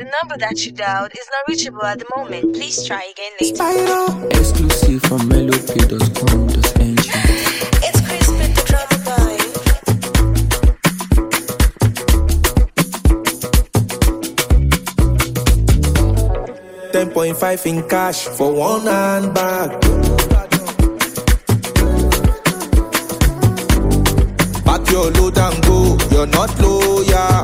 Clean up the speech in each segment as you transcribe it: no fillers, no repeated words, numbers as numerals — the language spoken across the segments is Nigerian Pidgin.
number that you dialed is not reachable at the moment. Please try again later. Spiral. Exclusive from melopay.com.ng. It's Chris with the drama boy. 10.5 in cash for one handbag. Pack your load and go, you're not loyal.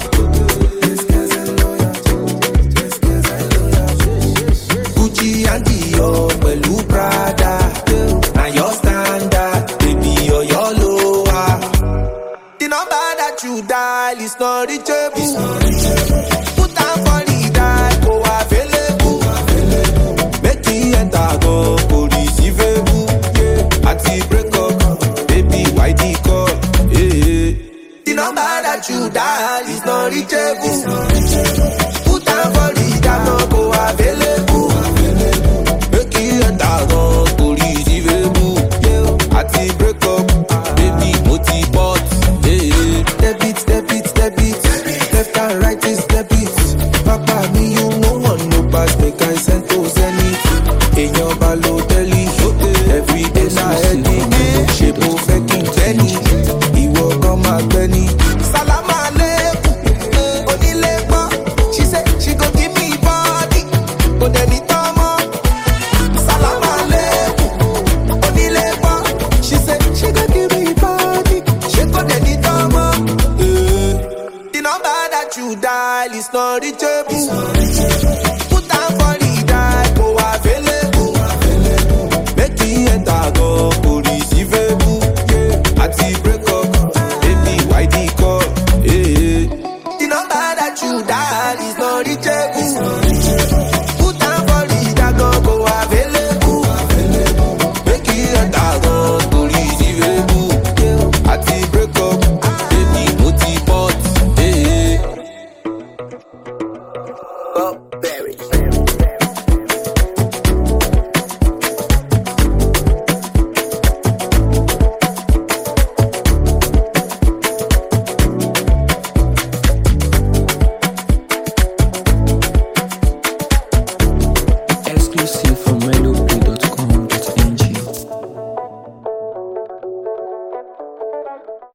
Gucci and Dior, Pelu Prada. Now your standard, baby, you're your lower. The number that you dial is not reachable. Put down for the die, go available. Make it enter, go receivable. Yeah, at the break up, baby, why the call? Yeah. The number that you dial is not reachable. Put down for the die, go available. Make it enter, go receivable. Yeah, at the break up, baby, multi-bot. Yeah, debit. Left and right is debit. Papa, me, you no one no pass. Make I send to Zenith. In your Balotelli. Every day na headache. Shape of faking Jenny. He walk on my Benny. Salam aleikum. Onilepa. She said she go give me body. Oneni tomo. Salam aleikum. Onilepa. She said she go give me body. She go deni tomo. The number that you dial is not reachable.